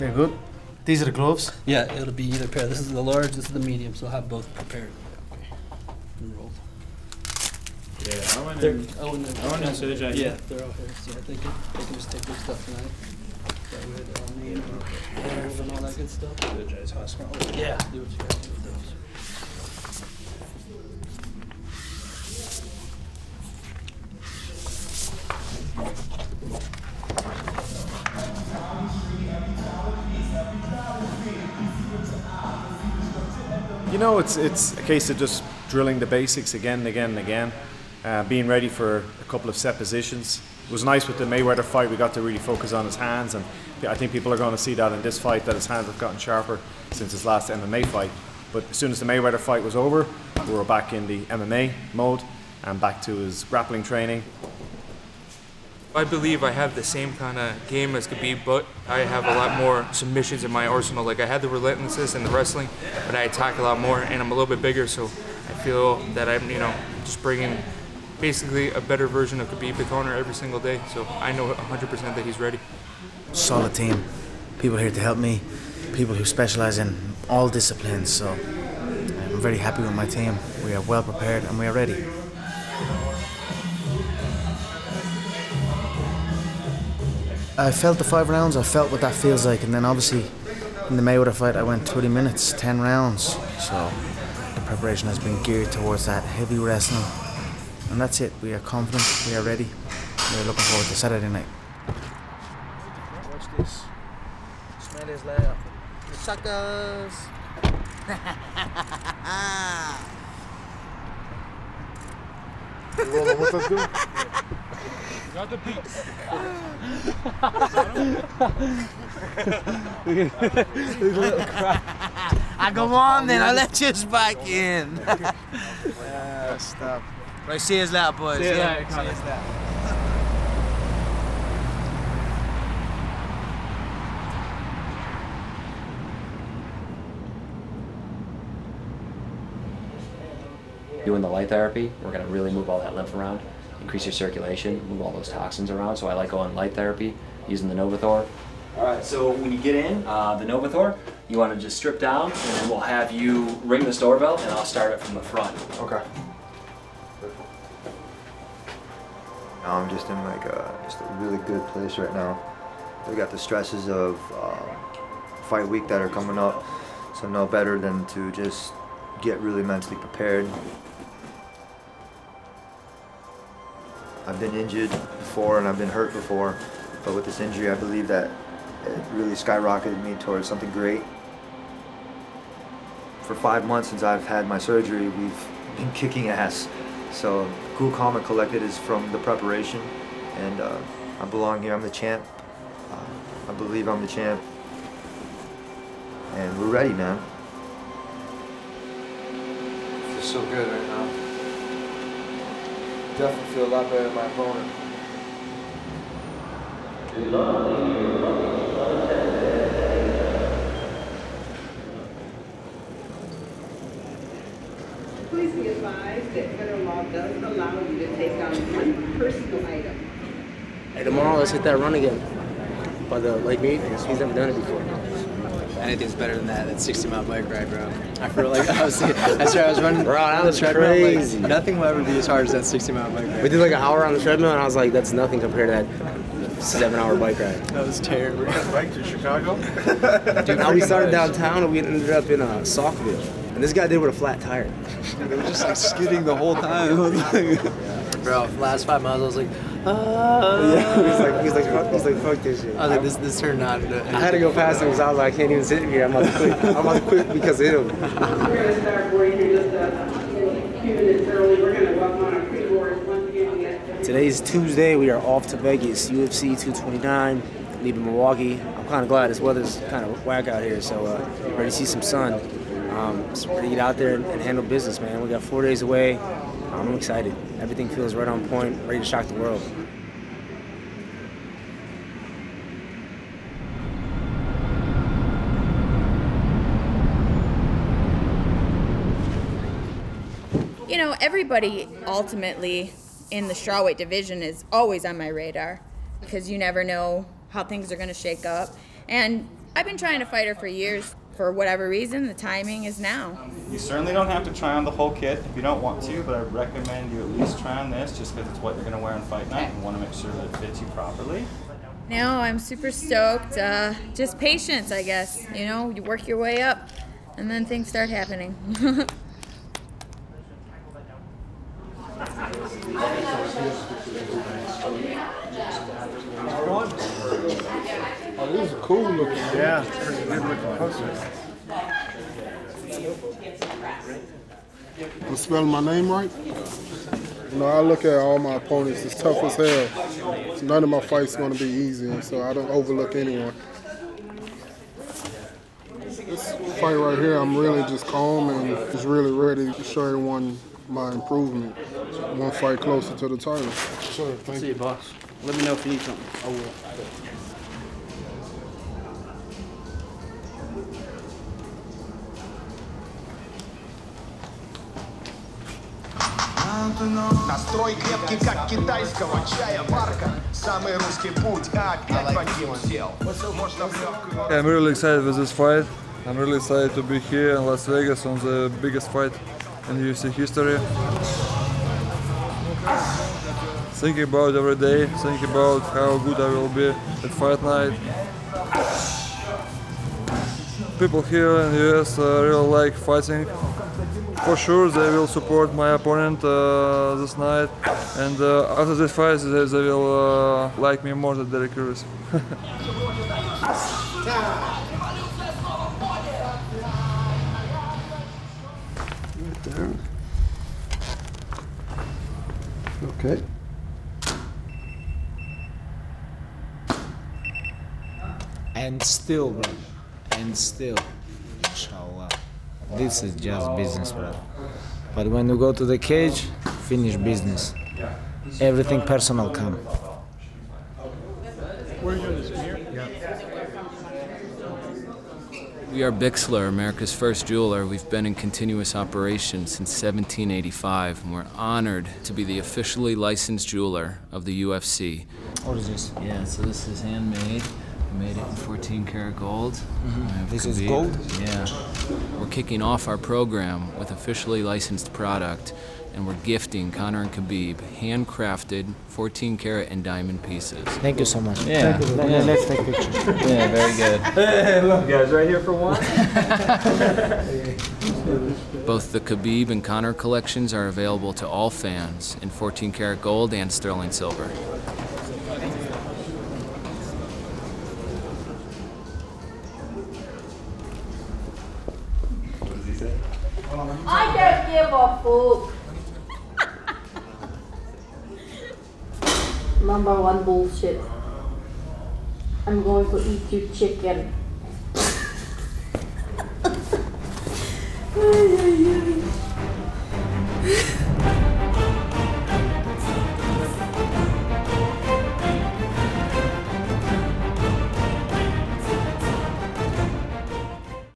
Very good. These are the gloves? Yeah, it'll be either pair. This is the large, this is the medium, so I'll have both prepared. And rolled. Yeah, Owen and Sergey. Yeah, they're all here. So they can just take their stuff tonight. That way they're all made and all that good stuff. Sergey's hospital. Yeah, do what you gotta do with those. You know, it's a case of just drilling the basics again and again and again, being ready for a couple of set positions. It was nice with the Mayweather fight, we got to really focus on his hands, and I think people are going to see that in this fight, that his hands have gotten sharper since his last MMA fight. But as soon as the Mayweather fight was over, we were back in the MMA mode and back to his grappling training. I believe I have the same kind of game as Khabib, but I have a lot more submissions in my arsenal. Like, I had the relentlessness and the wrestling, but I attack a lot more, and I'm a little bit bigger, so I feel that I'm, just bringing basically a better version of Khabib to Conor every single day. So I know 100% that he's ready. Solid team. People here to help me. People who specialize in all disciplines. So I'm very happy with my team. We are well prepared and we are ready. I felt the 5 rounds, I felt what that feels like, and then obviously in the Mayweather fight I went 30 minutes, 10 rounds, so the preparation has been geared towards that heavy wrestling, and that's it. We are confident, we are ready, we are looking forward to Saturday night. Watch this. Smell his laugh. You suckers! Got the beats. I go on then, I'll let you back in. Yeah, stop. Right, see you later, boys. See you later. Doing the light therapy, we're going to really move all that lymph around, increase your circulation, move all those toxins around. So I like going light therapy, using the Novathor. All right, so when you get in, the Novathor, you want to just strip down, and then we'll have you ring this doorbell, and I'll start it from the front. Okay. Now I'm just in just a really good place right now. We got the stresses of fight week that are coming up, so no better than to just get really mentally prepared. I've been injured before and I've been hurt before, but with this injury I believe that it really skyrocketed me towards something great. For 5 months since I've had my surgery, we've been kicking ass. So Cool, Calm, and Collected is from the preparation, and I belong here. I'm the champ. I believe I'm the champ, and we're ready, man. Feels so good right now. Definitely feel a lot better than my opponent. Please be advised that federal law does allow you to take down one personal item. Hey, tomorrow let's hit that run again by the Lake Mead. He's never done it before. Anything's better than that 60-mile bike ride, bro. I feel like I was running on the treadmill. crazy. Like, nothing will ever be as hard as that 60-mile bike ride. We did like an hour on the treadmill, and I was like, that's nothing compared to that 7-hour bike ride. That was terrible. Bike to Chicago? Dude, now we started downtown, and we ended up in Saukville. And this guy did with a flat tire. They were just like skidding the whole time. Bro, last 5 miles, I was like, Yeah, he's like, fuck this shit. I was like, this turned out into I had to go past him because I was like, I can't even sit here. I'm about to quit. I'm about to quit because of him. We're going to start for you here just a few minutes early. We're going to welcome on our pre-boards once again. Today's Tuesday. We are off to Vegas, UFC 229, leaving Milwaukee. I'm kind of glad this weather's kind of whack out here, so ready to see some sun. Just ready to get out there and handle business, man. We got 4 days away. I'm excited. Everything feels right on point, ready to shock the world. You know, everybody ultimately in the strawweight division is always on my radar because you never know how things are going to shake up. And I've been trying to fight her for years. For whatever reason, the timing is now. You certainly don't have to try on the whole kit if you don't want to, but I recommend you at least try on this just because it's what you're going to wear on fight night and want to make sure that it fits you properly. No, I'm super stoked. Just patience, I guess. You know, you work your way up, and then things start happening. Oh, these are cool looking. Yeah, pretty good looking posters. I'm spelling my name right? You know, I look at all my opponents as tough as hell. So none of my fights going to be easy, so I don't overlook anyone. This fight right here, I'm really just calm and just really ready to show everyone my improvement. One fight closer to the title. Sure, thank you. See you, boss. Let me know if you need something. I will. Настрой крепкий, как китайского чая барка. Самый русский путь, опять Вадим сел. Можно в легкую... I'm really excited with this fight. I'm really excited to be here in Las Vegas on the biggest fight in UFC history. Thinking about every day, thinking about how good I will be at fight night. People here in the US really like fighting. For sure, they will support my opponent this night, and after this fight, they will like me more than Derek Lewis. Right there. Okay. And still, bro. And still. Inshallah. This is just business, bro. But when you go to the cage, finish business. Everything personal come. We are Bixler, America's first jeweler. We've been in continuous operation since 1785, and we're honored to be the officially licensed jeweler of the UFC. What is this? Yeah, so this is handmade. We made it in 14 karat gold. This is gold? Yeah. We're kicking off our program with officially licensed product, and we're gifting Conor and Khabib handcrafted 14 karat and diamond pieces. Thank you so much. Yeah. Let's take pictures. Yeah, very good. Hey, look, guys, right here for one. Both the Khabib and Conor collections are available to all fans in 14 karat gold and sterling silver. I don't give a fuck. Number one bullshit. I'm going to eat you chicken.